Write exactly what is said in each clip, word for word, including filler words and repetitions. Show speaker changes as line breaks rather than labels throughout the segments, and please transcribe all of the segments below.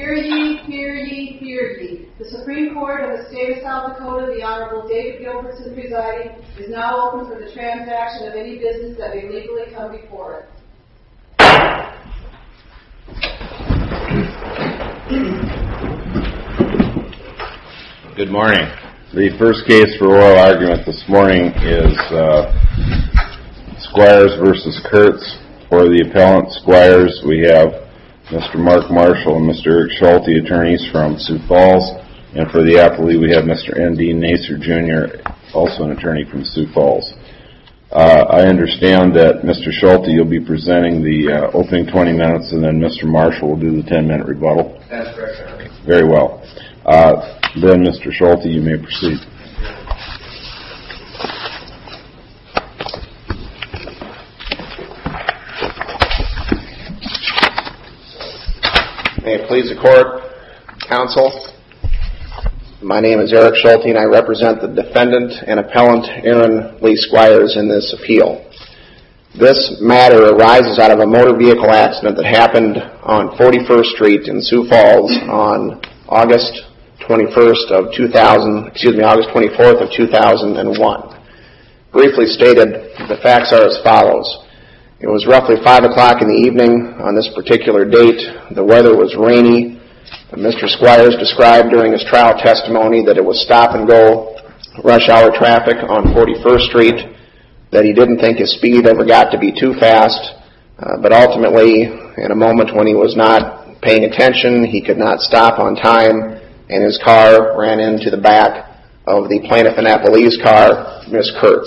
Hear ye, hear ye, hear ye. The Supreme Court of the State of South Dakota, the Honorable David Gilbertson presiding, is now open for the transaction of any business that may legally come before it.
Good morning. The first case for oral argument this morning is uh, Squires versus Kurtz. For the appellant Squires, we have Mister Mark Marshall and Mister Eric Schulte, attorneys from Sioux Falls. And for the appellee, we have Mister N D Nacer Junior, also an attorney from Sioux Falls. Uh, I understand that Mister Schulte, you'll be presenting the uh, opening twenty minutes, and then Mister Marshall will do the ten-minute rebuttal.
That's correct, sir.
Very well. Uh, then, Mister Schulte, you may proceed.
May it please the court, counsel. My name is Eric Schulte, and I represent the defendant and appellant Aaron Lee Squires in this appeal. This matter arises out of a motor vehicle accident that happened on forty-first Street in Sioux Falls on August twenty-first of two thousand, excuse me, August twenty-fourth of two thousand one. Briefly stated, the facts are as follows. It was roughly five o'clock in the evening on this particular date. The weather was rainy. Mister Squires described during his trial testimony that it was stop and go rush hour traffic on forty-first Street, that he didn't think his speed ever got to be too fast, uh, but ultimately, in a moment when he was not paying attention, he could not stop on time, and his car ran into the back of the plaintiff and appellee's car, Miz Kurtz.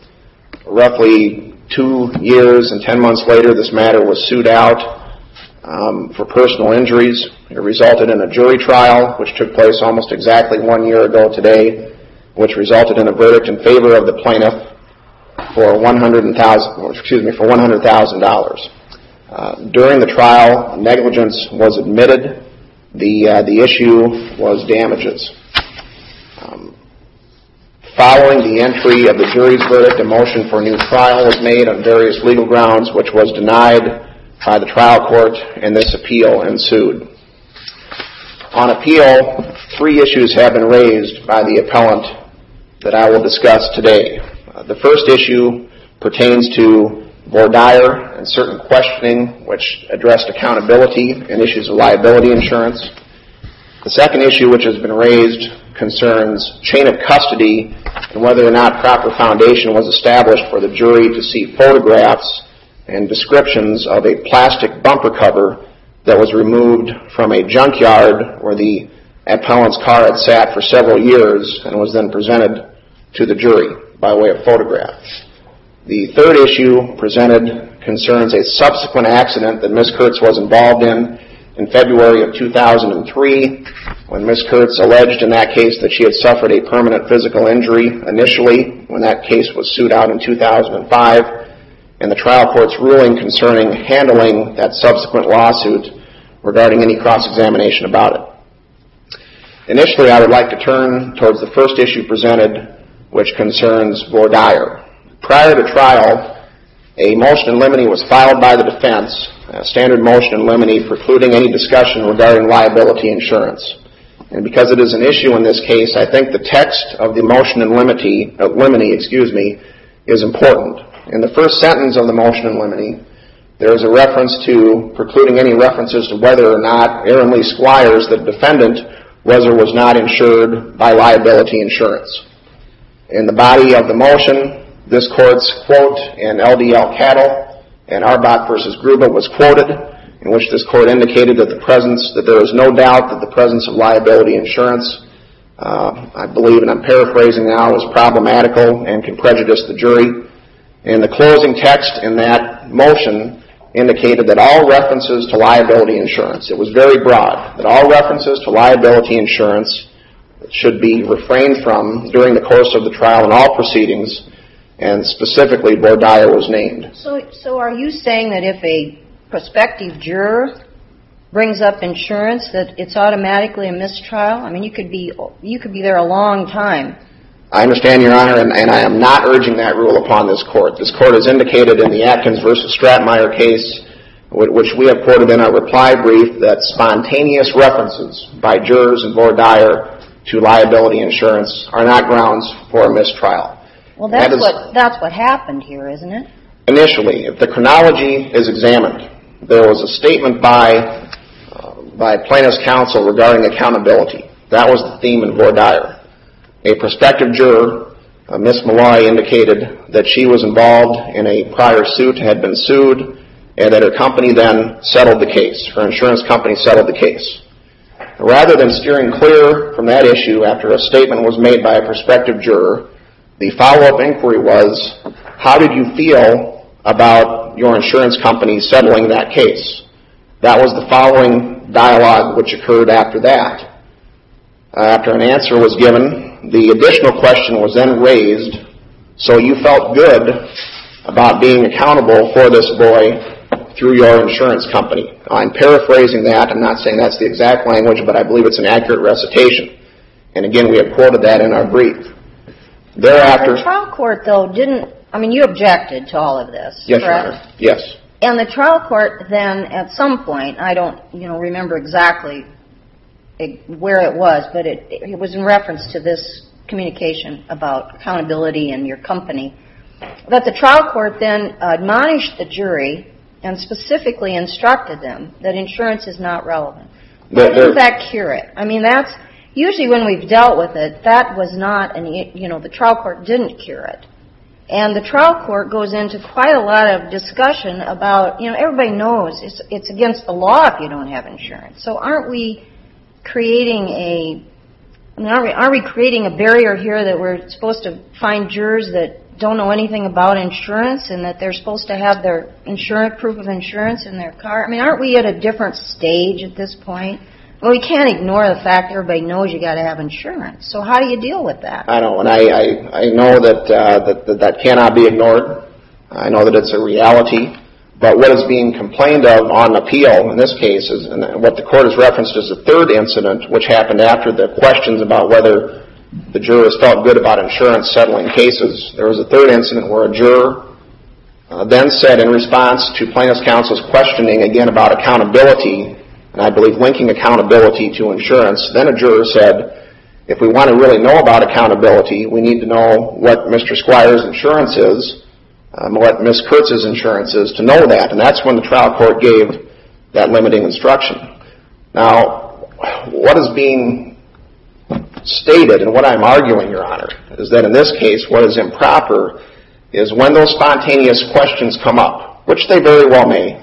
Roughly two years and ten months later, this matter was sued out um, for personal injuries. It resulted in a jury trial, which took place almost exactly one year ago today, which resulted in a verdict in favor of the plaintiff for one hundred thousand, excuse me, for one hundred thousand dollars. Uh, during the trial, negligence was admitted. The uh, the issue was damages. Um, following the entry of the jury's verdict, a motion for a new trial was made on various legal grounds, which was denied by the trial court, and this appeal ensued. On appeal, three issues have been raised by the appellant that I will discuss today. Uh, the first issue pertains to voir dire and certain questioning which addressed accountability and issues of liability insurance. The second issue which has been raised concerns chain of custody and whether or not proper foundation was established for the jury to see photographs and descriptions of a plastic bumper cover that was removed from a junkyard where the appellant's car had sat for several years and was then presented to the jury by way of photograph. The third issue presented concerns a subsequent accident that Miz Kurtz was involved in in February of two thousand three, when Miz Kurtz alleged in that case that she had suffered a permanent physical injury initially when that case was sued out in two thousand five, and the trial court's ruling concerning handling that subsequent lawsuit regarding any cross-examination about it. Initially, I would like to turn towards the first issue presented, which concerns voir dire. Prior to trial, a motion in limine was filed by the defense, a standard motion in limine precluding any discussion regarding liability insurance. And because it is an issue in this case, I think the text of the motion in limine, uh, limine excuse me, is important. In the first sentence of the motion in limine, there is a reference to precluding any references to whether or not Aaron Lee Squires, the defendant, was or was not insured by liability insurance. In the body of the motion, this court's quote in L D L Cattle and Arbach versus Gruba was quoted, in which this court indicated that the presence, that there is no doubt that the presence of liability insurance, uh, I believe, and I'm paraphrasing now, is problematical and can prejudice the jury. And the closing text in that motion indicated that all references to liability insurance, it was very broad, that all references to liability insurance should be refrained from during the course of the trial and all proceedings, and specifically voir dire was named.
So, so are you saying that if a prospective juror brings up insurance, that it's automatically a mistrial? I mean, you could be you could be there a long time.
I understand, Your Honor, and, and I am not urging that rule upon this court. This court has indicated in the Atkins versus Stratmeyer case, which we have quoted in our reply brief, that spontaneous references by jurors in voir dire to liability insurance are not grounds for a mistrial.
Well, that's
that is,
what that's what happened here, isn't it?
Initially, if the chronology is examined, there was a statement by uh, by plaintiff's counsel regarding accountability. That was the theme in voir dire. A prospective juror, uh, Miz Malloy, indicated that she was involved in a prior suit, had been sued, and that her company then settled the case. Her insurance company settled the case. Rather than steering clear from that issue after a statement was made by a prospective juror, the follow-up inquiry was, how did you feel about your insurance company settling that case? That was the following dialogue which occurred after that. Uh, after an answer was given, the additional question was then raised, so you felt good about being accountable for this boy through your insurance company. I'm paraphrasing that. I'm not saying that's the exact language, but I believe it's an accurate recitation. And again, we have quoted that in our brief. Thereafter,
the trial court, though, didn't, I mean, you objected to all of this,
yes,
correct?
Your Honor. Yes.
And the trial court then, at some point, I don't, you know, remember exactly where it was, but it, it was in reference to this communication about accountability in your company, that the trial court then admonished the jury and specifically instructed them that insurance is not relevant. Why didn't that cure it? I mean, that's usually when we've dealt with it, that was not, an, you know, the trial court didn't cure it. And the trial court goes into quite a lot of discussion about, you know, everybody knows it's, it's against the law if you don't have insurance. So aren't we creating a, I mean, aren't we, aren't we creating a barrier here that we're supposed to find jurors that don't know anything about insurance and that they're supposed to have their insurance, proof of insurance in their car? I mean, aren't we at a different stage at this point? Well, we can't ignore the fact everybody knows you got to have insurance. So how do you deal with that?
I know, and I, I, I know that, uh, that, that that cannot be ignored. I know that it's a reality. But what is being complained of on appeal in this case is, and what the court has referenced as the third incident, which happened after the questions about whether the jurors felt good about insurance settling cases. There was a third incident where a juror uh, then said in response to plaintiff's counsel's questioning again about accountability, and I believe linking accountability to insurance, then a juror said, if we want to really know about accountability, we need to know what Mister Squire's insurance is, um, what Miz Kurtz's insurance is, to know that. And that's when the trial court gave that limiting instruction. Now, what is being stated and what I'm arguing, Your Honor, is that in this case, what is improper is when those spontaneous questions come up, which they very well may,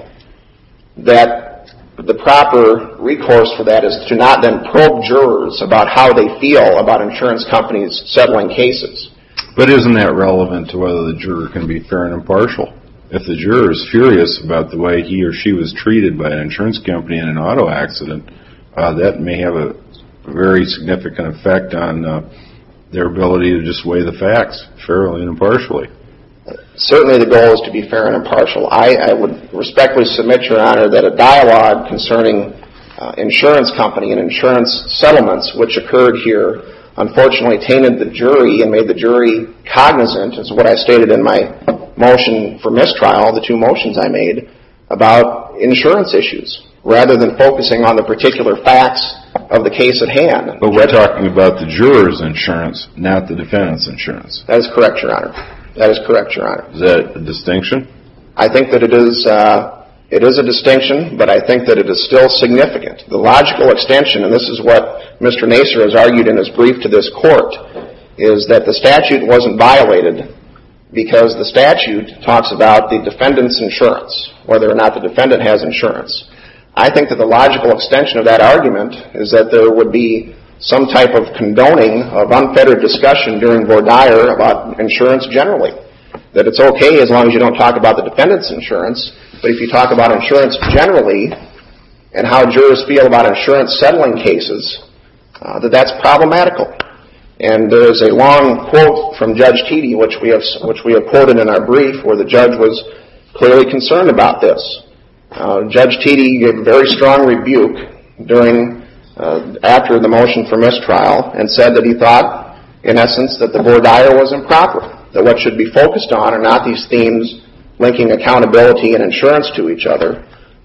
that the proper recourse for that is to not then probe jurors about how they feel about insurance companies settling cases.
But isn't that relevant to whether the juror can be fair and impartial? If the juror is furious about the way he or she was treated by an insurance company in an auto accident, uh, that may have a very significant effect on uh, their ability to just weigh the facts fairly and impartially.
Certainly the goal is to be fair and impartial. I, I would respectfully submit, Your Honor, that a dialogue concerning uh, insurance company and insurance settlements, which occurred here, unfortunately tainted the jury and made the jury cognizant, as what I stated in my motion for mistrial, the two motions I made, about insurance issues, rather than focusing on the particular facts of the case at hand.
But we're talking about the juror's insurance, not the defendant's insurance.
That is correct, Your Honor. That is correct, Your Honor.
Is that a distinction?
I think that it is uh, it is a distinction, but I think that it is still significant. The logical extension, and this is what Mister Nacer has argued in his brief to this court, is that the statute wasn't violated because the statute talks about the defendant's insurance, whether or not the defendant has insurance. I think that the logical extension of that argument is that there would be some type of condoning of unfettered discussion during voir dire about insurance generally. That it's okay as long as you don't talk about the defendant's insurance, but if you talk about insurance generally and how jurors feel about insurance settling cases, uh, that that's problematical. And there is a long quote from Judge Teedy, which we have which we have quoted in our brief, where the judge was clearly concerned about this. Uh, Judge Teedy gave a very strong rebuke during Uh, after the motion for mistrial, and said that he thought, in essence, that the voir dire was improper, that what should be focused on are not these themes linking accountability and insurance to each other,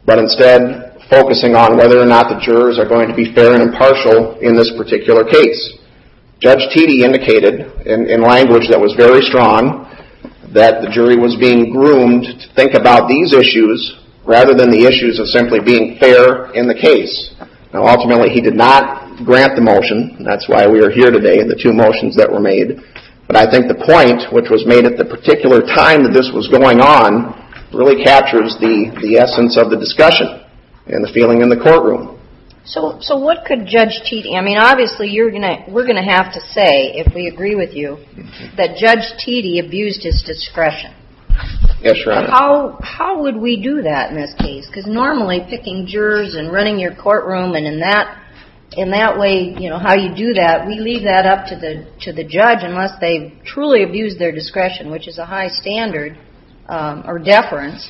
but instead focusing on whether or not the jurors are going to be fair and impartial in this particular case. Judge Teedy indicated in, in language that was very strong that the jury was being groomed to think about these issues rather than the issues of simply being fair in the case. Now, ultimately, he did not grant the motion. That's why we are here today, the two motions that were made. But I think the point, which was made at the particular time that this was going on, really captures the, the essence of the discussion and the feeling in the courtroom.
So, so what could Judge Teedy? I mean, obviously, you're gonna we're gonna have to say, if we agree with you, that Judge Teedy abused his discretion.
Yes, Your Honor.
How how would we do that in this case? Because normally, picking jurors and running your courtroom, and in that in that way, you know, how you do that, we leave that up to the to the judge unless they truly abused their discretion, which is a high standard um, or deference.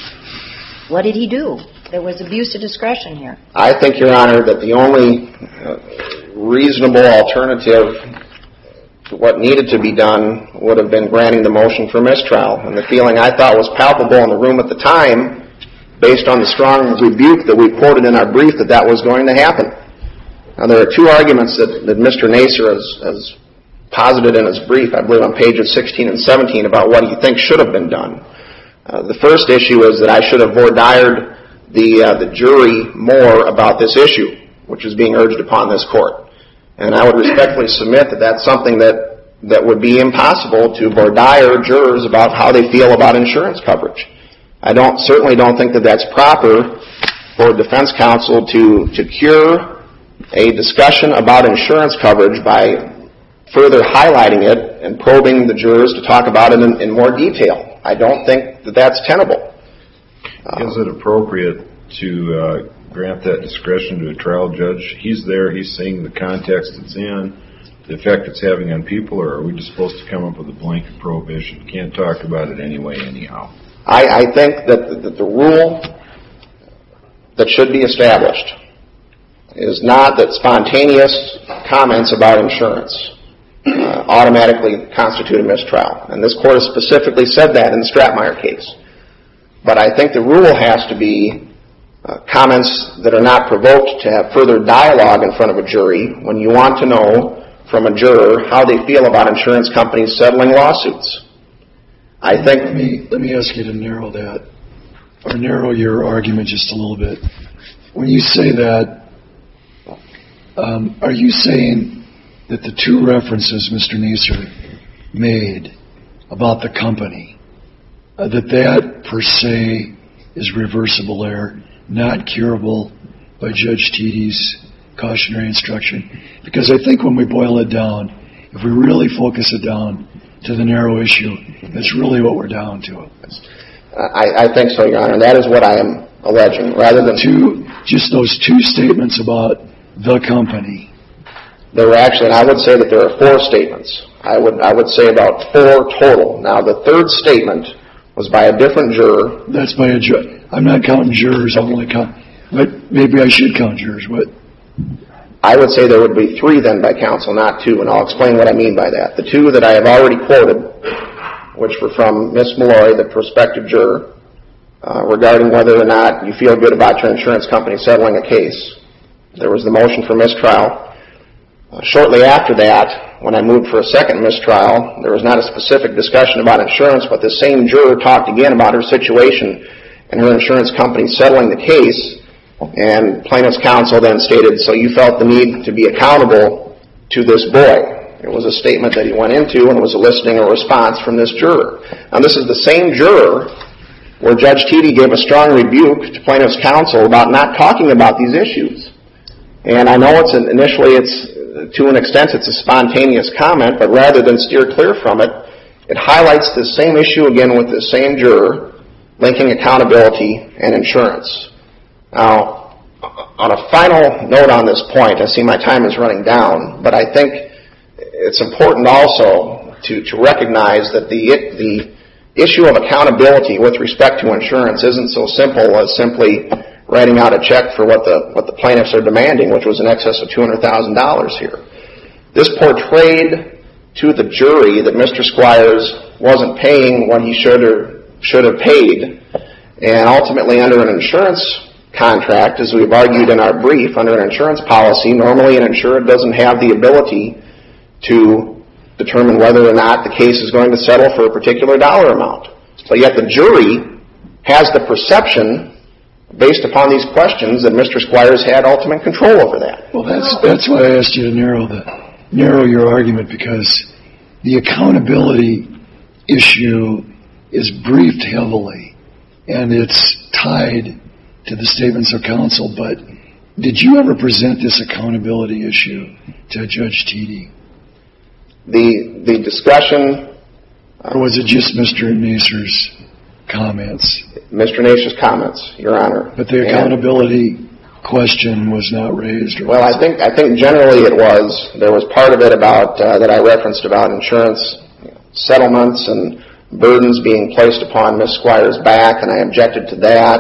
What did he do? There was abuse of discretion here.
I think, Your Honor, that the only uh, reasonable alternative to what needed to be done would have been granting the motion for mistrial. And the feeling I thought was palpable in the room at the time, based on the strong rebuke that we quoted in our brief, that that was going to happen. Now, there are two arguments that, that Mister Nacer has, has posited in his brief, I believe on pages sixteen and seventeen, about what he thinks should have been done. Uh, the first issue is that I should have voir dired the uh, the jury more about this issue, which is being urged upon this court. And I would respectfully submit that that's something that, that would be impossible to voir dire jurors about how they feel about insurance coverage. I don't certainly don't think that that's proper for defense counsel to, to cure a discussion about insurance coverage by further highlighting it and probing the jurors to talk about it in, in more detail. I don't think that that's tenable.
Is it appropriate to uh, grant that discretion to a trial judge? He's there, he's seeing the context it's in, the effect it's having on people, or are we just supposed to come up with a blanket prohibition? Can't talk about it anyway, anyhow.
I, I think that the, that the rule that should be established is not that spontaneous comments about insurance uh, automatically constitute a mistrial. And this court has specifically said that in the Stratmeyer case. But I think the rule has to be uh, comments that are not provoked to have further dialogue in front of a jury when you want to know from a juror how they feel about insurance companies settling lawsuits. I think...
Let me, let me ask you to narrow that, or narrow your argument just a little bit. When you say that, um, are you saying that the two references Mister Nacer made about the company, Uh, that that per se is reversible error, not curable by Judge Teedy's cautionary instruction? Because I think when we boil it down, if we really focus it down to the narrow issue, that's really what we're down to.
I, I think so, Your Honor. That is what I am alleging, rather than
two, just those two statements about the company.
There were actually, and I would say that there are four statements. I would I would say about four total. Now, the third statement was by a different juror.
That's by a judge. I'm not counting jurors. I'm only count. But maybe I should count jurors. What?
I would say there would be three then by counsel, not two, and I'll explain what I mean by that. The two that I have already quoted, which were from Miz Malloy, the prospective juror, uh, regarding whether or not you feel good about your insurance company settling a case. There was the motion for mistrial. Uh, shortly after that, when I moved for a second mistrial, there was not a specific discussion about insurance, but the same juror talked again about her situation and her insurance company settling the case, and plaintiff's counsel then stated, so you felt the need to be accountable to this boy. It was a statement that he went into and was eliciting a response from this juror. Now, this is the same juror where Judge Teedy gave a strong rebuke to plaintiff's counsel about not talking about these issues. And I know it's an, initially it's to an extent it's a spontaneous comment, but rather than steer clear from it, it highlights the same issue again with the same juror, linking accountability and insurance. Now, on a final note on this point, I see my time is running down, but I think it's important also to, to recognize that the, the issue of accountability with respect to insurance isn't so simple as simply writing out a check for what the what the plaintiffs are demanding, which was in excess of two hundred thousand dollars here. This portrayed to the jury that Mister Squires wasn't paying what he should or should have paid, And ultimately, under an insurance contract, as we've argued in our brief, under an insurance policy, normally an insured doesn't have the ability to determine whether or not the case is going to settle for a particular dollar amount. But yet the jury has the perception, based upon these questions, that Mister Squires had ultimate control over that.
Well, that's that's why I asked you to narrow the narrow your argument, because the accountability issue is briefed heavily, and it's tied to the statements of counsel. But did you ever present this accountability issue to Judge Teedy?
The the discussion...
Or was it just Mister Naser's comments?
Mister Naser's comments, Your Honor.
But the accountability and, question was not raised? Or
well, I think I think generally it was. There was part of it about uh, that I referenced about insurance settlements and burdens being placed upon Miz Squires' back, and I objected to that.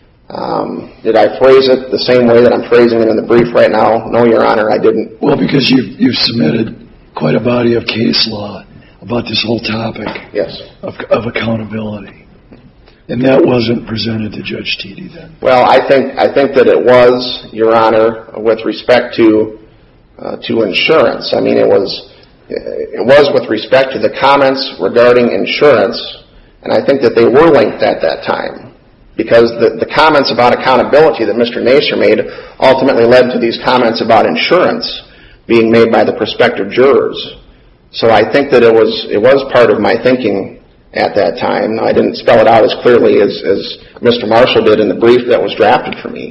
Um, did I phrase it the same way that I'm phrasing it in the brief right now? No, Your Honor, I didn't.
Well, because you've, you've submitted quite a body of case law about this whole topic
yes.
of, of accountability. And that wasn't presented to Judge Teedy then?
Well, I think I think that it was, Your Honor, with respect to uh, to insurance. I mean, it was it was with respect to the comments regarding insurance, and I think that they were linked at that time, because the, the comments about accountability that Mister Naser made ultimately led to these comments about insurance being made by the prospective jurors. So I think that it was it was part of my thinking at that time. I didn't spell it out as clearly as, as Mister Marshall did in the brief that was drafted for me.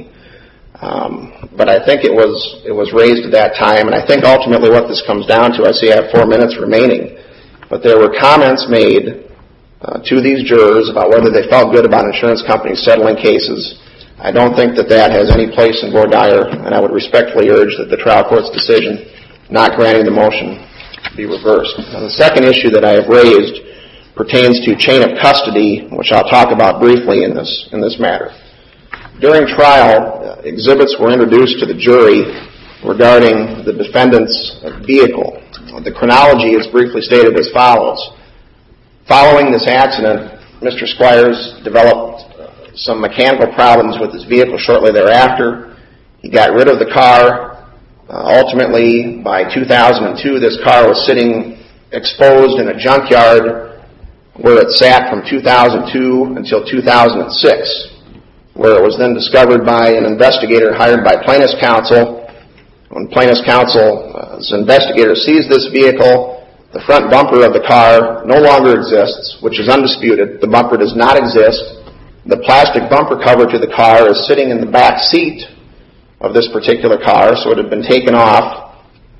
Um, but I think it was it was raised at that time, and I think ultimately what this comes down to, I see I have four minutes remaining, but there were comments made uh, to these jurors about whether they felt good about insurance companies settling cases. I don't think that that has any place in voir dire, and I would respectfully urge that the trial court's decision not granting the motion be reversed. Now, the second issue that I have raised pertains to chain of custody, which I'll talk about briefly in this in this matter. During trial, uh, exhibits were introduced to the jury regarding the defendant's vehicle. The chronology is briefly stated as follows. Following this accident, Mister Squires developed uh, some mechanical problems with his vehicle shortly thereafter. He got rid of the car. Uh, ultimately, by two thousand two, this car was sitting exposed in a junkyard where it sat from two thousand two until two thousand six, where it was then discovered by an investigator hired by plaintiff's counsel. When plaintiff's counsel's investigator sees this vehicle, the front bumper of the car no longer exists, which is undisputed. The bumper does not exist. The plastic bumper cover to the car is sitting in the back seat of this particular car, so it had been taken off.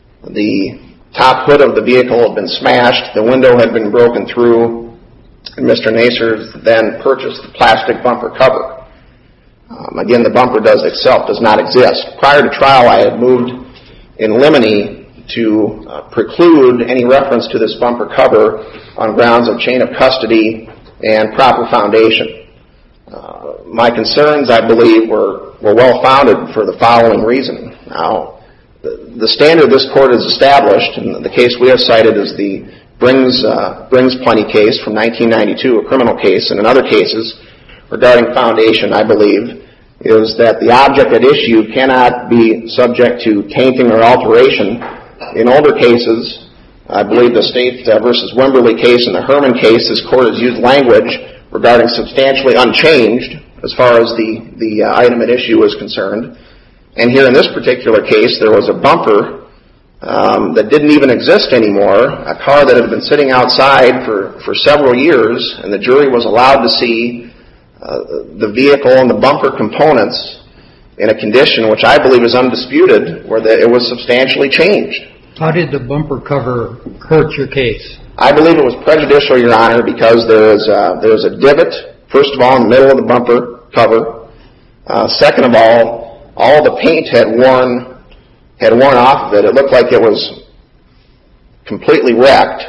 The top hood of the vehicle had been smashed. The window had been broken through, and Mister Naser then purchased the plastic bumper cover. Um, again, the bumper does itself does not exist. Prior to trial, I had moved in limine to uh, preclude any reference to this bumper cover on grounds of chain of custody and proper foundation. Uh, my concerns, I believe, were, were well-founded for the following reason. Now, the, the standard this court has established, and the case we have cited is the Brings, uh, Brings Plenty case from nineteen ninety-two, a criminal case, and in other cases regarding foundation, I believe, is that the object at issue cannot be subject to tainting or alteration. In older cases, I believe the State uh, versus Wimberley case and the Herman case, this court has used language regarding substantially unchanged as far as the, the uh, item at issue is concerned. And here in this particular case, there was a bumper um, that didn't even exist anymore, a car that had been sitting outside for, for several years, and the jury was allowed to see uh, the vehicle and the bumper components in a condition which I believe is undisputed, where the, it was substantially changed.
How did the bumper cover hurt your case? I
believe it was prejudicial, Your Honor, because there is a, there is a divot, first of all, in the middle of the bumper cover. Uh, second of all, all the paint had worn had worn off of it. It looked like it was completely wrecked.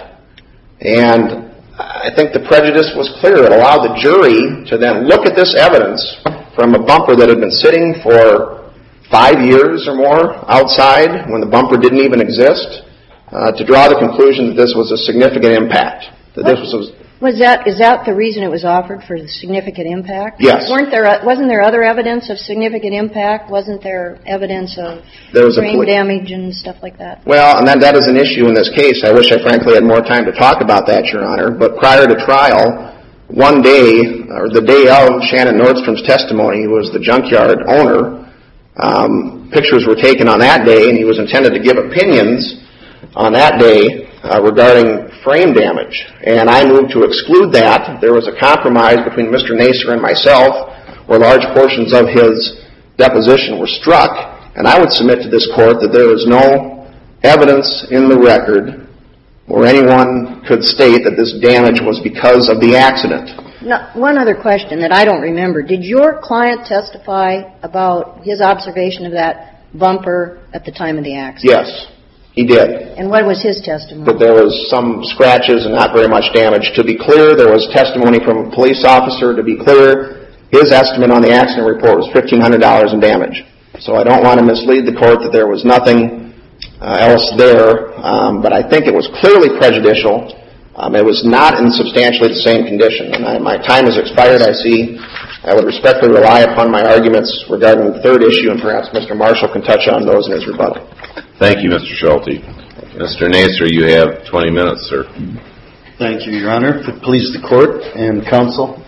And I think the prejudice was clear. It allowed the jury to then look at this evidence from a bumper that had been sitting for five years or more outside when the bumper didn't even exist, uh, to draw the conclusion that this was a significant impact. That this was.
Was that, is that the reason it was offered, for the significant impact?
Yes.
Weren't there, wasn't there other evidence of significant impact? Wasn't there evidence of
There was a
brain
poli-
damage and stuff like that?
Well, and that, that is an issue in this case. I wish I frankly had more time to talk about that, Your Honor. But prior to trial, one day, or the day of Shannon Nordstrom's testimony, who was the junkyard owner, um, pictures were taken on that day, and he was intended to give opinions on that day uh, regarding frame damage. And I moved to exclude that. There was a compromise between Mister Nacer and myself where large portions of his deposition were struck. And I would submit to this court that there is no evidence in the record where anyone could state that this damage was because of the accident.
Now, one other question that I don't remember. Did your client testify about his observation of that bumper at the time of the accident?
Yes, he did.
And what was his testimony?
That there was some scratches and not very much damage. To be clear, there was testimony from a police officer. To be clear, his estimate on the accident report was fifteen hundred dollars in damage. So I don't want to mislead the court that there was nothing uh, else there, um, but I think it was clearly prejudicial. Um, it was not in substantially the same condition. And I, my time has expired, I see. I would respectfully rely upon my arguments regarding the third issue, and perhaps Mister Marshall can touch on those in his rebuttal.
Thank you, Mister Schulte. Mister Nacer, you have twenty minutes, sir.
Thank you, Your Honor. If it please the court and counsel.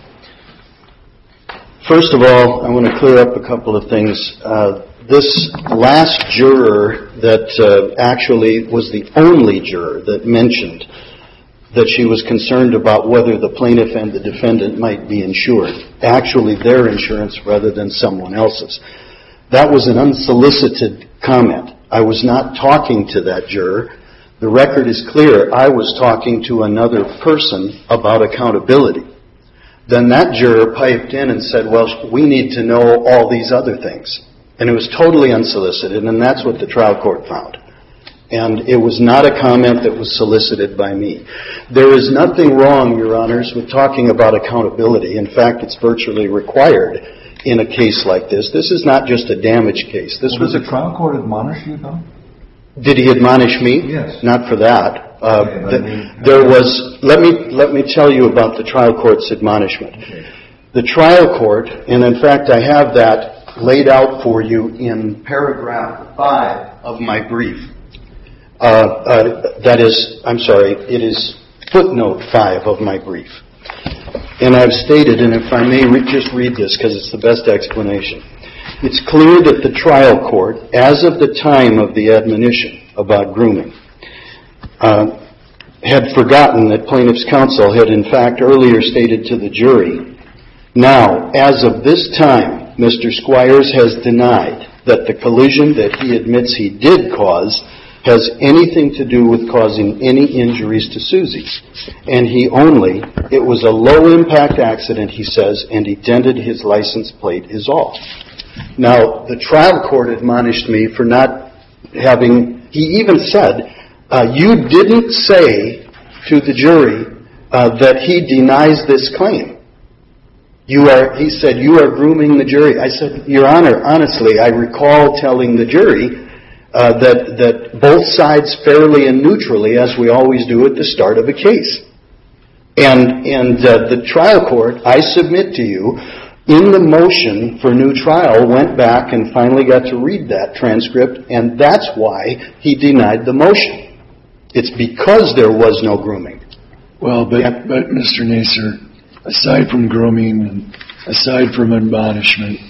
First of all, I want to clear up a couple of things. Uh, this last juror that uh, actually was the only juror that mentioned that she was concerned about whether the plaintiff and the defendant might be insured, actually their insurance rather than someone else's. That was an unsolicited comment. I was not talking to that juror. The record is clear. I was talking to another person about accountability. Then that juror piped in and said, well, we need to know all these other things. And it was totally unsolicited, and that's what the trial court found. And it was not a comment that was solicited by me. There is nothing wrong, Your Honors, with talking about accountability. In fact, it's virtually required in a case like this. This is not just a damage case. This
well,
was
did
a
the trial court admonish you, though?
Did he admonish me?
Yes.
Not for that. Uh,
okay,
the,
I mean,
there was. Let me let me tell you about the trial court's admonishment.
Okay.
The trial court, and in fact, I have that laid out for you in paragraph five of my brief. Uh, uh, that is, I'm sorry, it is footnote five of my brief. And I've stated, and if I may re- just read this because it's the best explanation. It's clear that the trial court, as of the time of the admonition about grooming, uh, had forgotten that plaintiff's counsel had in fact earlier stated to the jury, now, as of this time, Mister Squires has denied that the collision that he admits he did cause has anything to do with causing any injuries to Susie. And he only, it was a low-impact accident, he says, and he dented his license plate is all. Now, the trial court admonished me for not having, he even said, uh, you didn't say to the jury uh, that he denies this claim. You are, he said, you are grooming the jury. I said, Your Honor, honestly, I recall telling the jury Uh, that, that both sides fairly and neutrally, as we always do at the start of a case. And, and uh, the trial court, I submit to you, in the motion for new trial, went back and finally got to read that transcript, and that's why he denied the motion. It's because there was no grooming.
Well, but, yeah. but Mister Nacer, aside from grooming and aside from admonishment,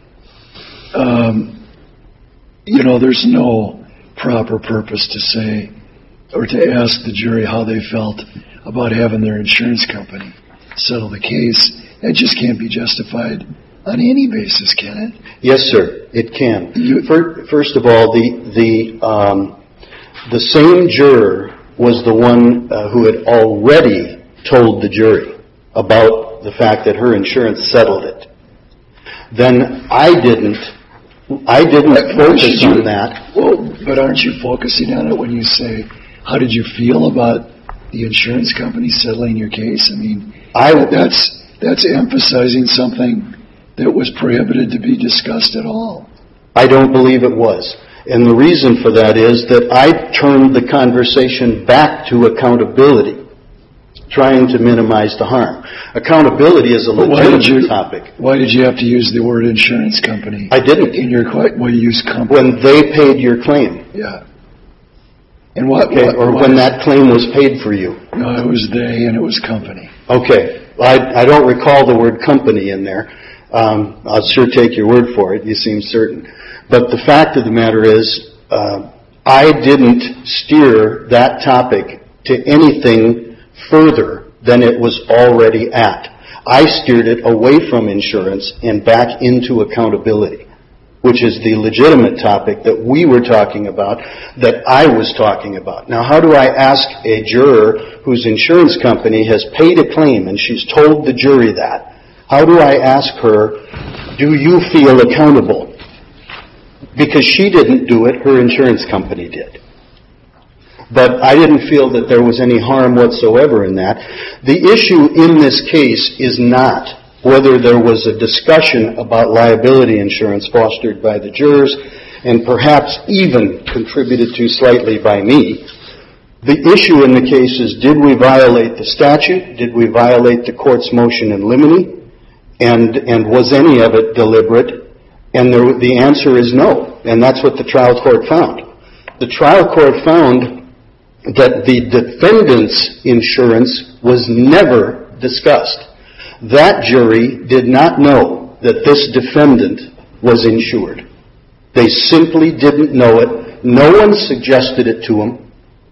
um, you know, there's no proper purpose to say or to ask the jury how they felt about having their insurance company settle the case. That just can't be justified on any basis, can it?
Yes, sir, it can. You, First of all, the the um, the same juror was the one uh, who had already told the jury about the fact that her insurance settled it. Then I didn't. I didn't focus on that.
Well, but aren't you focusing on it when you say, how did you feel about the insurance company settling your case? I mean, I, that's that's emphasizing something that was prohibited to be discussed at all.
I don't believe it was. And the reason for that is that I turned the conversation back to accountability, trying to minimize the harm. Accountability is a
But why did
legitimate
you,
topic.
Why did you have to use the word insurance company?
I didn't.
In your que- well, you used company.
When they paid your claim,
Yeah. And what?
okay,
what
or
what-
when that claim was paid for you.
No, it was they and it was company.
Okay, I, I don't recall the word company in there. Um, I'll sure take your word for it. You seem certain. But the fact of the matter is, uh, I didn't steer that topic to anything further than it was already at. I steered it away from insurance and back into accountability, which is the legitimate topic that we were talking about, that I was talking about. Now, how do I ask a juror whose insurance company has paid a claim and she's told the jury that? How do I ask her, do you feel accountable? Because she didn't do it, her insurance company did. But I didn't feel that there was any harm whatsoever in that. The issue in this case is not whether there was a discussion about liability insurance fostered by the jurors and perhaps even contributed to slightly by me. The issue in the case is, did we violate the statute? Did we violate the court's motion in limine? And, and was any of it deliberate? And there, the answer is no. And that's what the trial court found. The trial court found that the defendant's insurance was never discussed. That jury did not know that this defendant was insured. They simply didn't know it. No one suggested it to them.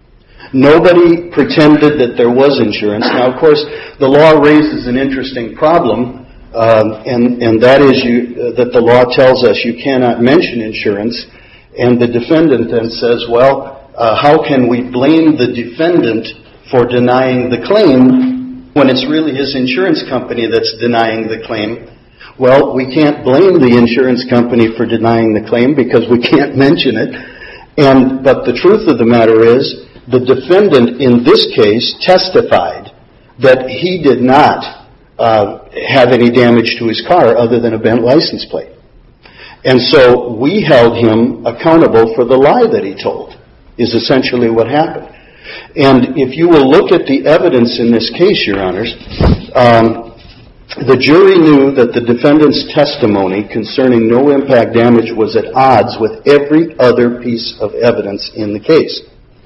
Nobody pretended that there was insurance. Now, of course, the law raises an interesting problem, um, and, and that is you, uh, that the law tells us you cannot mention insurance, and the defendant then says, well, uh, how can we blame the defendant for denying the claim when it's really his insurance company that's denying the claim? Well, we can't blame the insurance company for denying the claim because we can't mention it. And but the truth of the matter is, the defendant in this case testified that he did not uh, have any damage to his car other than a bent license plate. And so we held him accountable for the lie that he told, is essentially what happened. And if you will look at the evidence in this case, Your Honors, um, the jury knew that the defendant's testimony concerning no impact damage was at odds with every other piece of evidence in the case.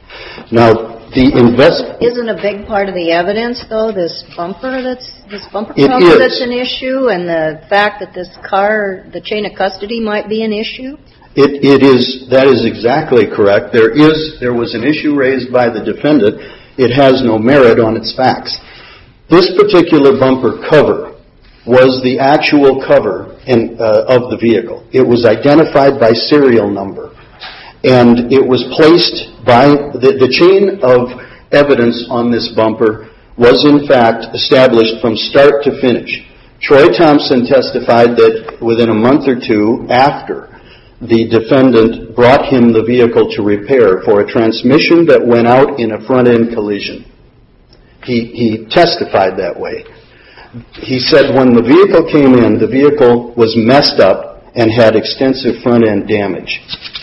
Now, the invest
Isn't a big part of the evidence, though, this bumper that's this bumper
It
cover
is.
that's an issue, and the fact that this car, the chain of custody, might be an issue?
It, it is, that is exactly correct. There is, there was an issue raised by the defendant. It has no merit on its facts. This particular bumper cover was the actual cover in, uh, of the vehicle. It was identified by serial number. And it was placed by, the, the chain of evidence on this bumper was in fact established from start to finish. Troy Thompson testified that within a month or two after the defendant brought him the vehicle to repair for a transmission that went out in a front-end collision. He, he testified that way. He said when the vehicle came in, the vehicle was messed up and had extensive front-end damage.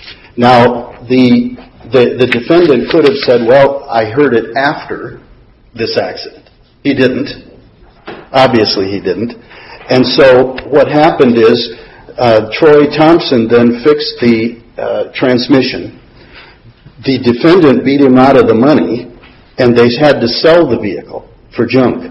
Now, the, the, the defendant could have said, well, I heard it after this accident. He didn't. Obviously he didn't. And so what happened is uh, Troy Thompson then fixed the uh, transmission. The defendant beat him out of the money, and they had to sell the vehicle for junk.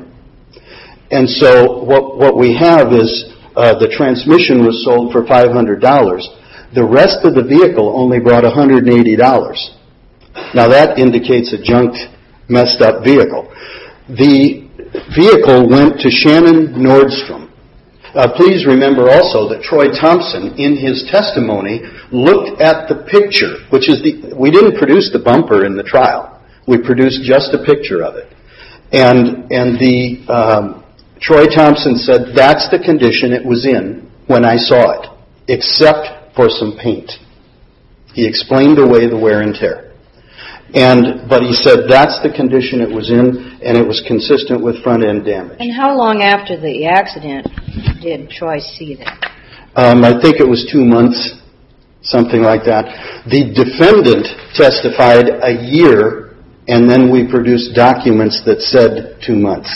And so what, what we have is uh, the transmission was sold for five hundred dollars. The rest of the vehicle only brought one hundred eighty dollars. Now that indicates a junked, messed up vehicle. The vehicle went to Shannon Nordstrom. Uh, please remember also that Troy Thompson, in his testimony, looked at the picture, which is the, we didn't produce the bumper in the trial. We produced just a picture of it. And, and the, um, Troy Thompson said, that's the condition it was in when I saw it, except for some paint. He explained away the wear and tear. And, but he said that's the condition it was in, and it was consistent with front-end damage.
And how long after the accident did Troy see that?
Um, I think it was two months, something like that. The defendant testified a year and then we produced documents that said two months.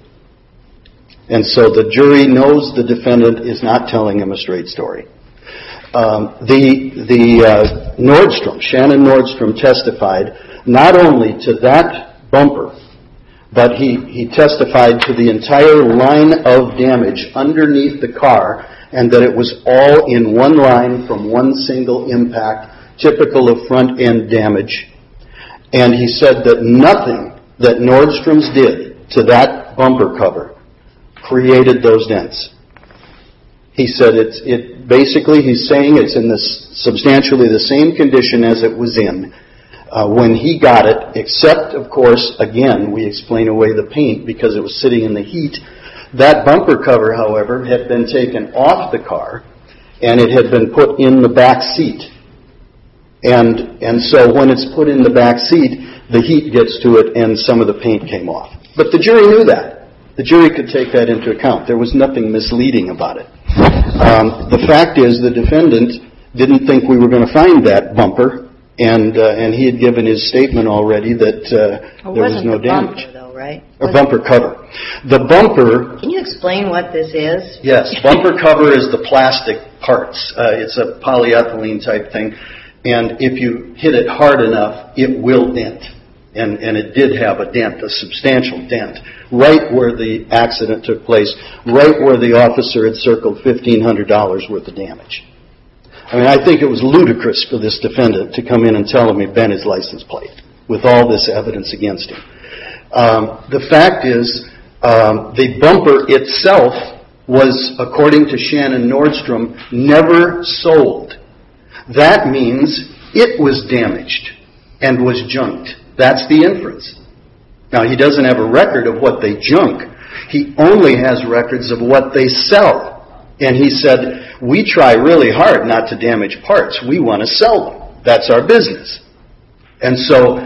And so the jury knows the defendant is not telling him a straight story. Um, the the uh, Nordstrom, Shannon Nordstrom testified not only to that bumper, but he, he testified to the entire line of damage underneath the car, and that it was all in one line from one single impact, typical of front-end damage. And he said that nothing that Nordstrom's did to that bumper cover created those dents. He said it's, it basically, he's saying it's in this substantially the same condition as it was in uh, when he got it, except, of course, again, we explain away the paint because it was sitting in the heat. That bumper cover, however, had been taken off the car, and it had been put in the back seat. And, and so when it's put in the back seat, the heat gets to it and some of the paint came off. But the jury knew that. The jury could take that into account. There was nothing misleading about it. Um, the fact is the defendant didn't think we were going to find that bumper, and uh, and he had given his statement already that uh, there was no
the
damage.
Bumper, though, right?
A bumper cover. The bumper...
Can you explain what this is?
Yes. Bumper cover is the plastic parts. Uh, it's a polyethylene type thing, and if you hit it hard enough, it will dent. And, and it did have a dent, a substantial dent, right where the accident took place, right where the officer had circled fifteen hundred dollars worth of damage. I mean, I think it was ludicrous for this defendant to come in and tell him he'd bent his license plate with all this evidence against him. Um, the fact is, um, the bumper itself was, according to Shannon Nordstrom, never sold. That means it was damaged and was junked. That's the inference. Now, he doesn't have a record of what they junk. He only has records of what they sell. And he said, we try really hard not to damage parts. We want to sell them. That's our business. And so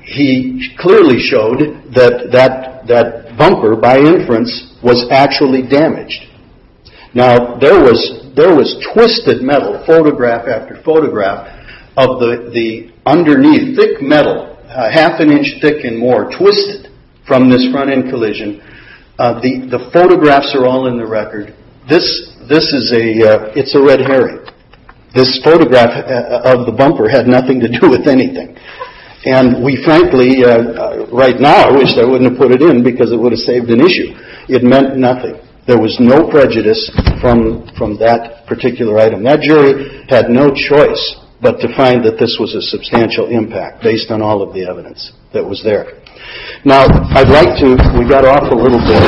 he clearly showed that that, that bumper, by inference, was actually damaged. Now, there was, there was twisted metal, photograph after photograph, of the, the underneath, thick metal, Uh, half an inch thick and more, twisted from this front-end collision. Uh, the the photographs are all in the record. This this is a uh, it's a red herring. This photograph uh, of the bumper had nothing to do with anything, and we frankly uh, uh, right now I wish I wouldn't have put it in because it would have saved an issue. It meant nothing. There was no prejudice from from that particular item. That jury had no choice but to find that this was a substantial impact based on all of the evidence that was there. Now, I'd like to, we got off a little bit,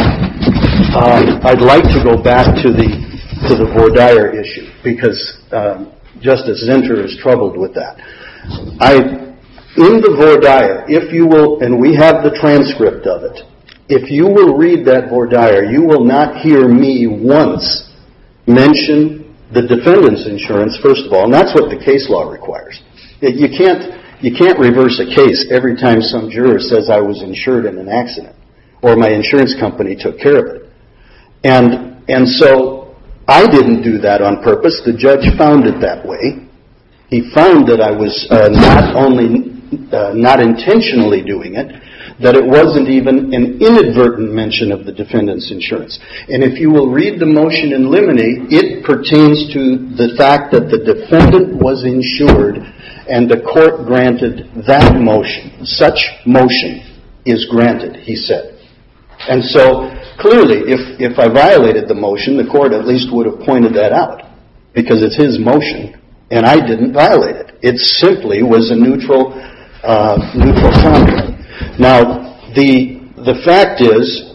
um, I'd like to go back to the to the voir dire issue, because um, Justice Zinter is troubled with that. I, in the voir dire, if you will, and we have the transcript of it, if you will read that voir dire, you will not hear me once mention the defendant's insurance, first of all, and that's what the case law requires. You can't, you can't reverse a case every time some juror says I was insured in an accident or my insurance company took care of it. And, and so I didn't do that on purpose. The judge found it that way. He found that I was uh, not only uh, not intentionally doing it, that it wasn't even an inadvertent mention of the defendant's insurance. And if you will read the motion in limine, it pertains to the fact that the defendant was insured and the court granted that motion. Such motion is granted, he said. And so, clearly, if, if I violated the motion, the court at least would have pointed that out, because it's his motion, and I didn't violate it. It simply was a neutral, uh, neutral comment. Now, the the fact is,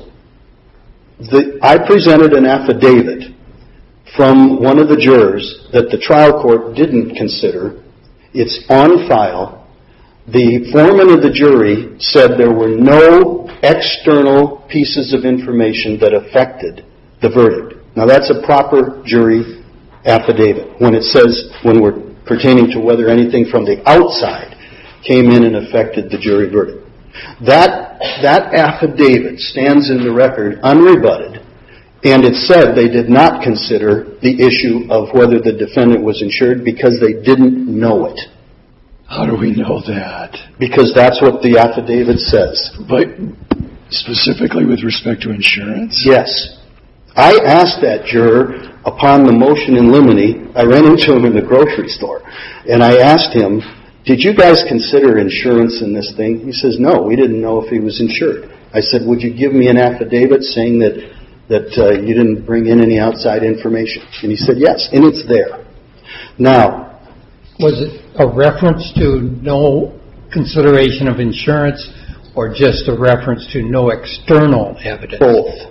that I presented an affidavit from one of the jurors that the trial court didn't consider. It's on file. The foreman of the jury said there were no external pieces of information that affected the verdict. Now, that's a proper jury affidavit when it says, when we're pertaining to whether anything from the outside came in and affected the jury verdict. That, that affidavit stands in the record unrebutted, and it said they did not consider the issue of whether the defendant was insured because they didn't know it.
How do we know that?
Because that's what the affidavit says.
But specifically with respect to insurance?
Yes. I asked that juror upon the motion in limine. I ran into him in the grocery store, and I asked him, did you guys consider insurance in this thing? He says, no, we didn't know if he was insured. I said, would you give me an affidavit saying that, that uh, you didn't bring in any outside information? And he said, yes, and it's there. Now,
was it a reference to no consideration of insurance or just a reference to no external evidence?
Both.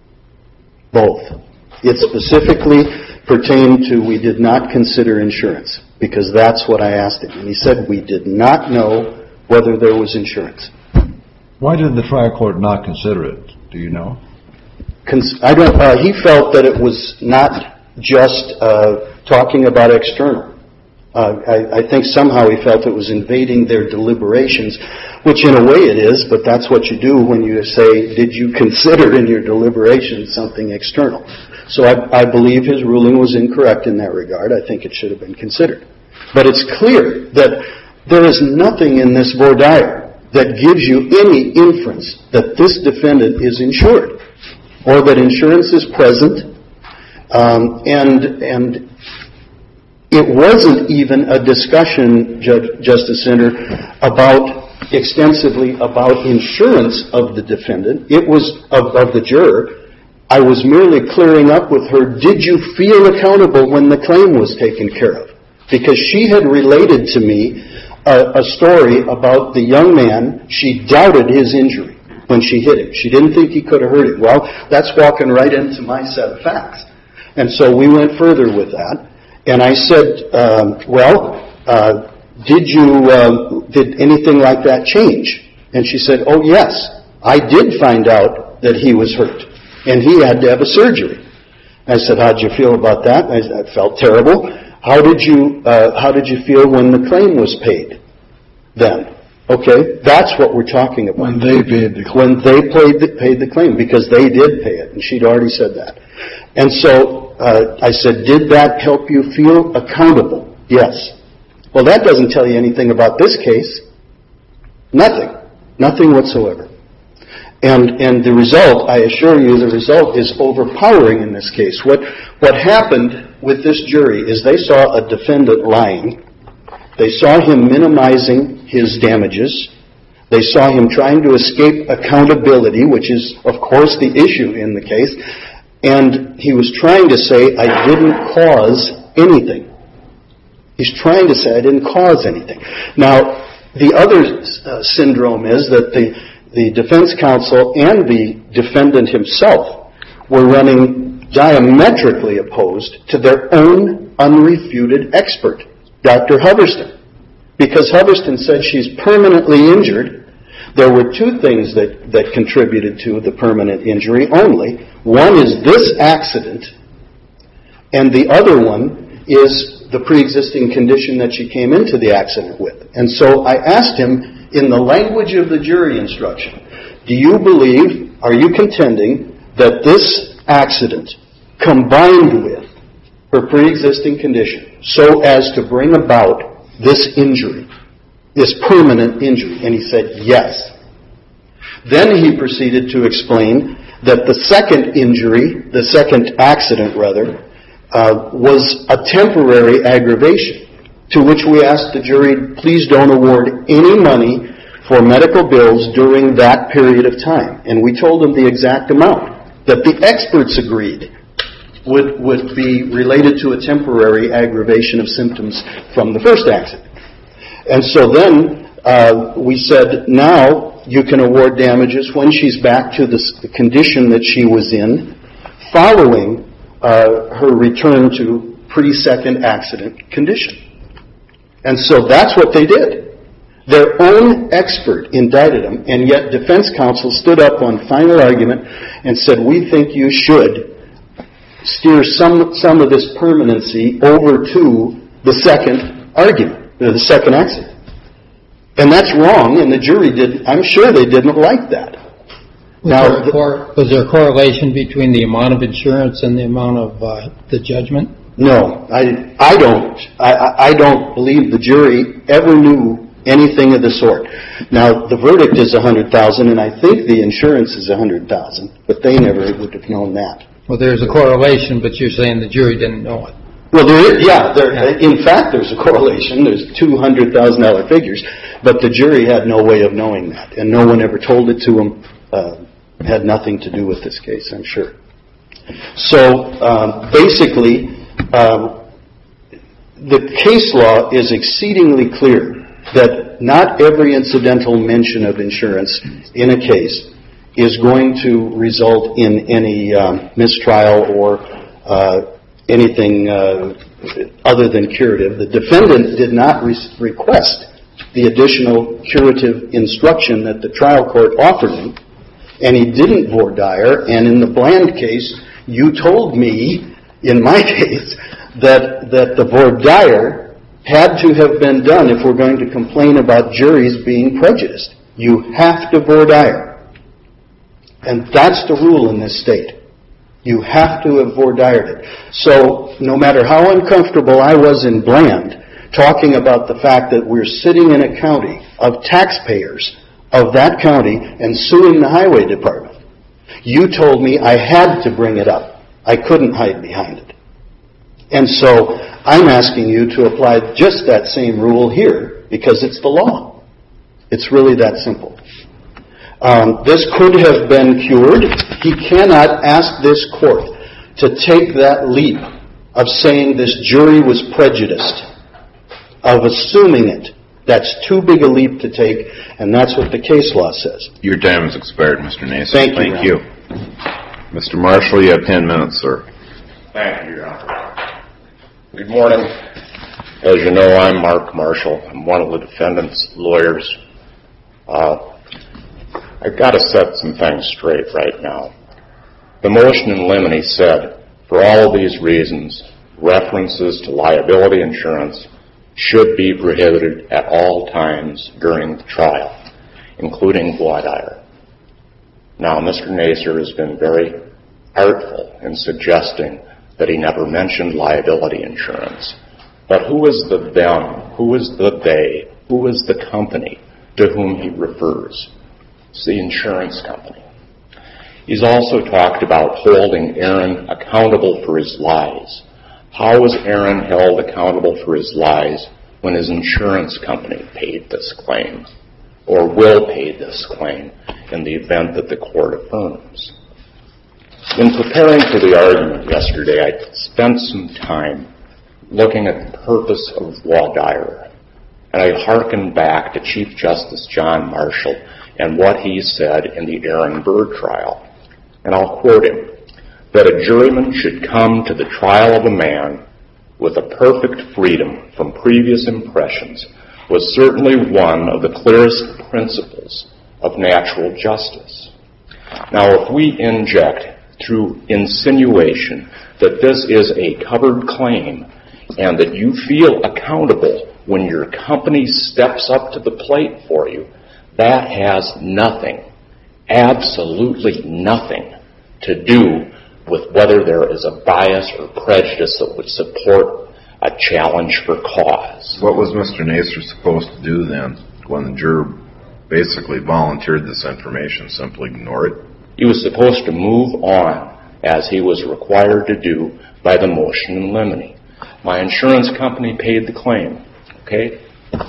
Both. It specifically pertained to we did not consider insurance because that's what I asked him. And he said we did not know whether there was insurance.
Why did the trial court not consider it? Do you know?
Cons- I don't. Uh, he felt that it was not just uh, talking about external. Uh, I, I think somehow he felt it was invading their deliberations, which in a way it is, but that's what you do when you say, did you consider in your deliberations something external? So I, I believe his ruling was incorrect in that regard. I think it should have been considered. But it's clear that there is nothing in this voir dire that gives you any inference that this defendant is insured or that insurance is present. Um, and and it wasn't even a discussion, Judge, Justice Center, about extensively about insurance of the defendant. It was of, of the juror. I was merely clearing up with her, did you feel accountable when the claim was taken care of? Because she had related to me a, a story about the young man. She doubted his injury when she hit him. She didn't think he could have hurt him. Well, that's walking right into my set of facts. And so we went further with that. And I said, um, well, uh, did you, uh, did anything like that change? And she said, oh, yes, I did find out that he was hurt. And he had to have a surgery. I said, how'd you feel about that? I, I felt terrible. How did you, uh, how did you feel when the claim was paid then? Okay, that's what we're talking about.
When they paid the claim.
When they paid the, paid the claim, because they did pay it, and she'd already said that. And so uh, I said, did that help you feel accountable? Yes. Well, that doesn't tell you anything about this case. Nothing. Nothing whatsoever. And and the result, I assure you, the result is overpowering in this case. What what happened with this jury is they saw a defendant lying. They saw him minimizing his damages. They saw him trying to escape accountability, which is, of course, the issue in the case. And he was trying to say, I didn't cause anything. He's trying to say, I didn't cause anything. Now, the other uh, syndrome is that the The defense counsel and the defendant himself were running diametrically opposed to their own unrefuted expert, Doctor Hoverston. Because Hoverston said she's permanently injured, there were two things that, that contributed to the permanent injury only. One is this accident, and the other one is the pre-existing condition that she came into the accident with. And so I asked him, in the language of the jury instruction, do you believe, are you contending that this accident combined with her pre-existing condition so as to bring about this injury, this permanent injury? And he said, yes. Then he proceeded to explain that the second injury, the second accident rather, uh, was a temporary aggravation. To which we asked the jury, please don't award any money for medical bills during that period of time. And we told them the exact amount that the experts agreed would, would be related to a temporary aggravation of symptoms from the first accident. And so then uh, we said, now you can award damages when she's back to this, the condition that she was in following uh, her return to pre-second accident condition. And so that's what they did. Their own expert indicted them, and yet defense counsel stood up on final argument and said, we think you should steer some some of this permanency over to the second argument, or the second accident. And that's wrong, and the jury did, I'm sure they didn't like that.
Was,
now,
there, a cor- was there a correlation between the amount of insurance and the amount of uh, the judgment?
No, I, I don't. I, I I don't believe the jury ever knew anything of the sort. Now, the verdict is one hundred thousand dollars, and I think the insurance is one hundred thousand dollars, but they never would have known that.
Well, there's a correlation, but you're saying the jury didn't know it.
Well, there is, yeah, there, in fact, there's a correlation. There's two hundred thousand dollars figures, but the jury had no way of knowing that, and no one ever told it to them. Uh, had nothing to do with this case, I'm sure. So, um, basically, um, the case law is exceedingly clear that not every incidental mention of insurance in a case is going to result in any um, mistrial or uh, anything uh, other than curative. The defendant did not re- request the additional curative instruction that the trial court offered him, and he didn't voir dire. And in the Bland case, you told me, in my case, that that the voir dire had to have been done if we're going to complain about juries being prejudiced. You have to voir dire. And that's the rule in this state. You have to have voir dired it. So no matter how uncomfortable I was in Bland, talking about the fact that we're sitting in a county of taxpayers of that county and suing the highway department, you told me I had to bring it up. I couldn't hide behind it. And so I'm asking you to apply just that same rule here because it's the law. It's really that simple. Um, this could have been cured. He cannot ask this court to take that leap of saying this jury was prejudiced, of assuming it. That's too big a leap to take, and that's what the case law says.
Your time has expired, Mister Nason.
Thank you.
Thank you. Mister Marshall, you have ten minutes, sir.
Thank you, Your Honor. Good morning. As you know, I'm Mark Marshall. I'm one of the defendant's lawyers. Uh, I've got to set some things straight right now. The motion in limine said, for all of these reasons, references to liability insurance should be prohibited at all times during the trial, including voir dire. Now, Mister Nacer has been very artful in suggesting that he never mentioned liability insurance. But who is the them? Who is the they? Who is the company to whom he refers? It's the insurance company. He's also talked about holding Aaron accountable for his lies. How was Aaron held accountable for his lies when his insurance company paid this claim, or will pay this claim in the event that the court affirms? In preparing for the argument yesterday, I spent some time looking at the purpose of voir dire, and I hearkened back to Chief Justice John Marshall and what he said in the Aaron Burr trial. And I'll quote him, that a juryman should come to the trial of a man with a perfect freedom from previous impressions was certainly one of the clearest principles of natural justice. Now, if we inject through insinuation that this is a covered claim and that you feel accountable when your company steps up to the plate for you, that has nothing, absolutely nothing to do with whether there is a bias or prejudice that would support a challenge for cause.
What was Mister Nacer supposed to do then when the juror basically volunteered this information? Simply ignore it?
He was supposed to move on as he was required to do by the motion in limine. My insurance company paid the claim, okay?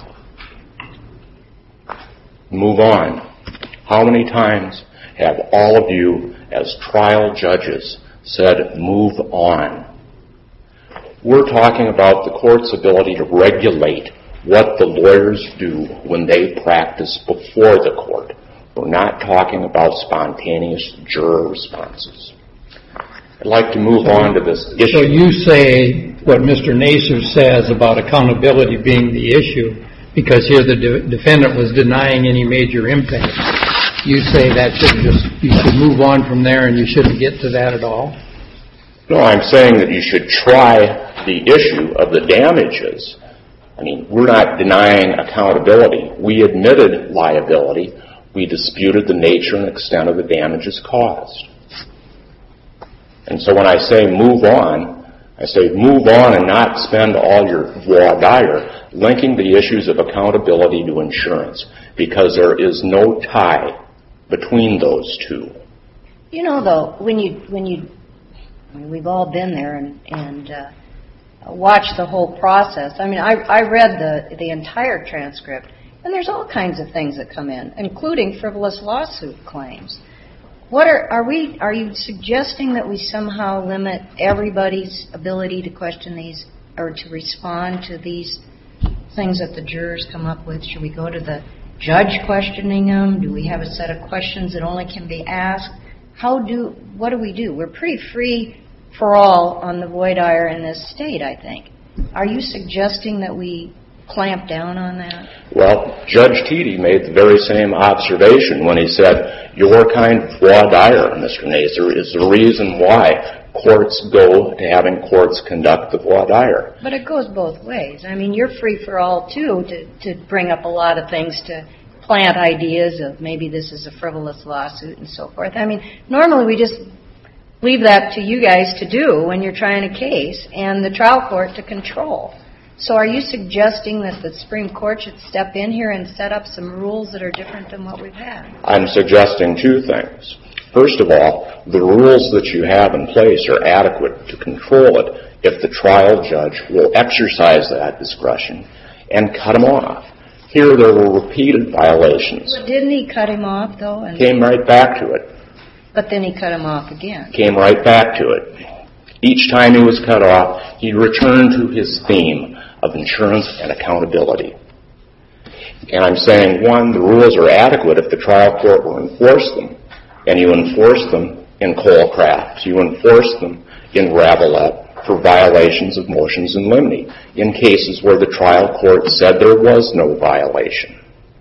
Move on. How many times have all of you as trial judges said, move on? We're talking about the court's ability to regulate what the lawyers do when they practice before the court. We're not talking about spontaneous juror responses. I'd like to move so, on to this issue.
So you say what Mister Nacer says about accountability being the issue, because here the de- defendant was denying any major impact. You say that should just, you should move on from there and you shouldn't get to that at all?
No, I'm saying that you should try the issue of the damages. I mean, we're not denying accountability. We admitted liability. We disputed the nature and extent of the damages caused. And so when I say move on, I say move on and not spend all your voir dire linking the issues of accountability to insurance, because there is no tie between those two.
You know, though, when you, when you, I mean, we've all been there and, and uh, watched the whole process. I mean, I, I read the, the entire transcript, and there's all kinds of things that come in, including frivolous lawsuit claims. What are, are we, are you suggesting that we somehow limit everybody's ability to question these or to respond to these things that the jurors come up with? Should we go to the judge questioning them? Do we have a set of questions that only can be asked? How do, what do we do? We're pretty free for all on the voir dire in this state, I think. Are you suggesting that we clamp down on that?
Well, Judge Teedy made the very same observation when he said, your kind of voir dire, Mister Naser, is the reason why courts go to having courts conduct the voir dire.
But it goes both ways. I mean, you're free for all, too, to, to bring up a lot of things, to plant ideas of maybe this is a frivolous lawsuit and so forth. I mean, normally we just leave that to you guys to do when you're trying a case and the trial court to control. So are you suggesting that the Supreme Court should step in here and set up some rules that are different than what we've had?
I'm suggesting two things. First of all, the rules that you have in place are adequate to control it if the trial judge will exercise that discretion and cut them off. Here there were repeated violations.
But didn't he cut him off, though? And
Came right back to it.
But then he cut him off again.
Came right back to it. Each time he was cut off, he returned to his theme of insurance and accountability. And I'm saying, one, the rules are adequate if the trial court will enforce them. And you enforce them in Colecraft. You enforce them in Ravelette for violations of motions in limine, in cases where the trial court said there was no violation.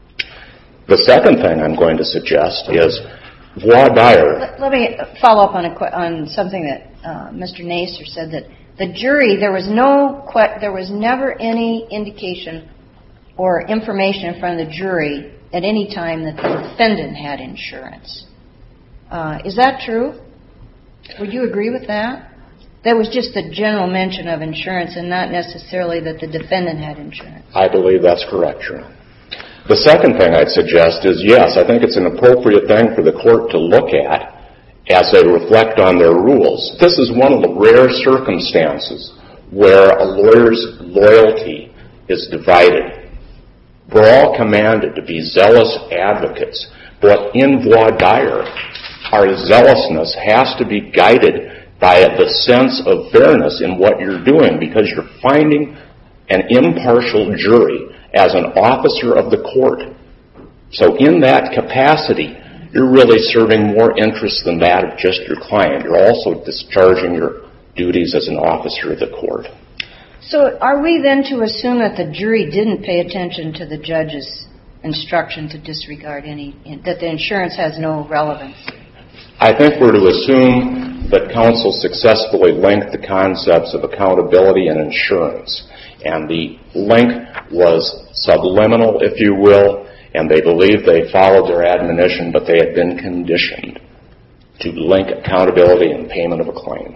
The second thing I'm going to suggest is voir dire.
Let, let me follow up on, a, on something that uh, Mister Naser said, that the jury, there was no, there was never any indication or information in front of the jury at any time that the defendant had insurance. Uh, is that true? Would you agree with that? There was just a general mention of insurance and not necessarily that the defendant had insurance.
I believe that's correct, Your Honor. The second thing I'd suggest is, yes, I think it's an appropriate thing for the court to look at as they reflect on their rules. This is one of the rare circumstances where a lawyer's loyalty is divided. We're all commanded to be zealous advocates, but in voir dire, our zealousness has to be guided by the sense of fairness in what you're doing, because you're finding an impartial jury as an officer of the court. So in that capacity, you're really serving more interests than that of just your client. You're also discharging your duties as an officer of the court.
So are we then to assume that the jury didn't pay attention to the judge's instruction to disregard any, that the insurance has no relevance?
I think we're to assume that counsel successfully linked the concepts of accountability and insurance. And the link was subliminal, if you will, and they believed they followed their admonition, but they had been conditioned to link accountability and payment of a claim.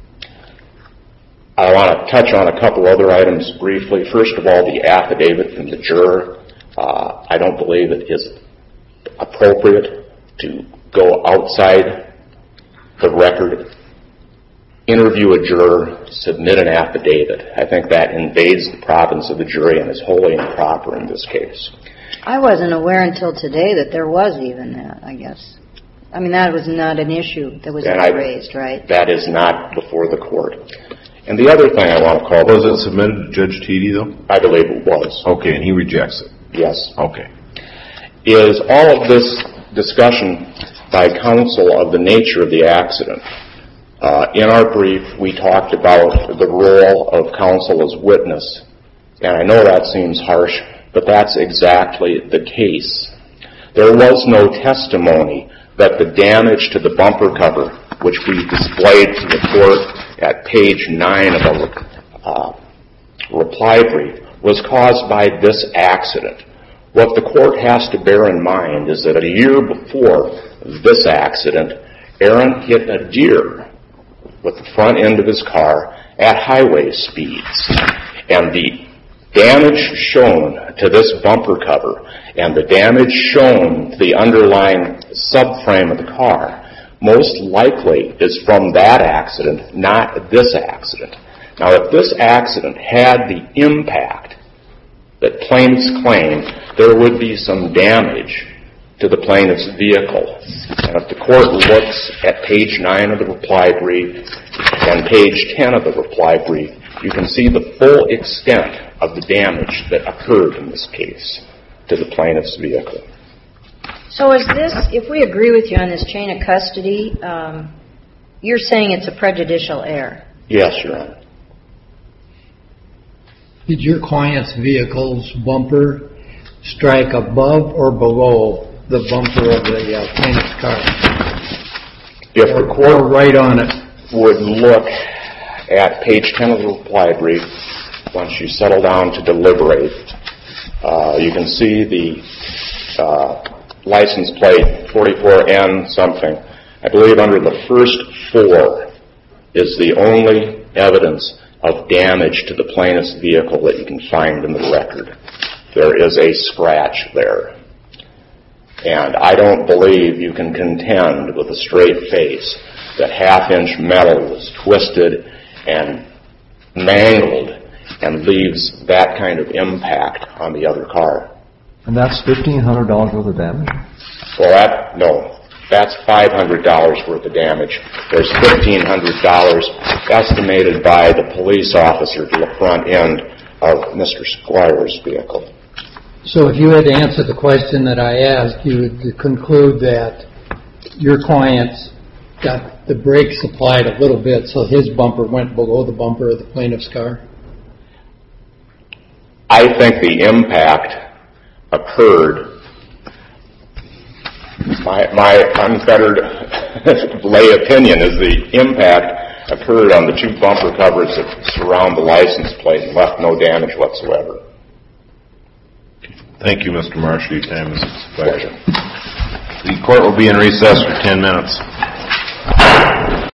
I want to touch on a couple other items briefly. First of all, the affidavit from the juror. Uh, I don't believe it is appropriate to go outside the record, interview a juror, submit an affidavit. I think that invades the province of the jury and is wholly improper in this case.
I wasn't aware until today that there was even that, I guess. I mean, that was not an issue that was ever raised, right?
That is not before the court. And the other thing I want to call...
Was it submitted to Judge Teedy, though?
I believe it was.
Okay, and he rejects it?
Yes.
Okay.
Is all of this discussion by counsel of the nature of the accident. Uh, in our brief, we talked about the role of counsel as witness. And I know that seems harsh, but that's exactly the case. There was no testimony that the damage to the bumper cover, which we displayed to the court at page nine of our uh, reply brief, was caused by this accident. What the court has to bear in mind is that a year before this accident, Aaron hit a deer with the front end of his car at highway speeds. And the damage shown to this bumper cover and the damage shown to the underlying subframe of the car most likely is from that accident, not this accident. Now, if this accident had the impact that plaintiffs claim, there would be some damage to the plaintiff's vehicle. And if the court looks at page nine of the reply brief and page ten of the reply brief, you can see the full extent of the damage that occurred in this case to the plaintiff's vehicle.
So is this, if we agree with you on this chain of custody, um, you're saying it's a prejudicial error?
Yes, Your Honor.
Did your client's vehicle's bumper strike above or below the bumper of the uh, plaintiff's car?
If
or,
the court
or right on it
would look at page ten of the reply brief, once you settle down to deliberate, uh, you can see the uh, license plate forty-four N something. I believe under the first four is the only evidence of damage to the plaintiff's vehicle that you can find in the record. There is a scratch there. And I don't believe you can contend with a straight face that half-inch metal was twisted and mangled and leaves that kind of impact on the other car.
And that's fifteen hundred dollars worth of damage?
Well, that, no. That's five hundred dollars worth of damage. There's fifteen hundred dollars estimated by the police officer to the front end of Mister Squire's vehicle.
So if you had to answer the question that I asked, you would conclude that your client's got the brakes applied a little bit, so his bumper went below the bumper of the plaintiff's car?
I think the impact occurred, my, my unfettered lay opinion is the impact occurred on the two bumper covers that surround the license plate and left no damage whatsoever.
Thank you, Mister Marshall. Your time is expired. The court will be in recess for ten minutes.